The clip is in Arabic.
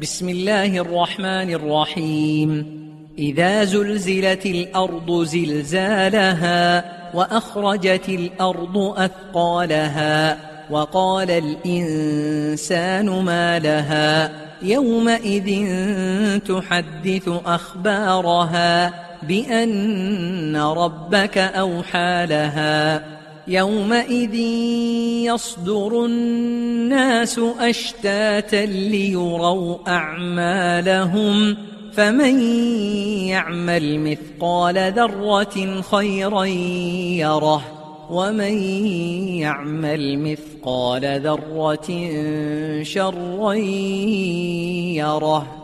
بسم الله الرحمن الرحيم إذا زلزلت الأرض زلزالها وأخرجت الأرض أثقالها وقال الإنسان ما لها يومئذ تحدث أخبارها بأن ربك أوحى لها يومئذ يصدر الناس أشتاتا ليروا أعمالهم فمن يعمل مثقال ذرة خيرا يره ومن يعمل مثقال ذرة شرا يره.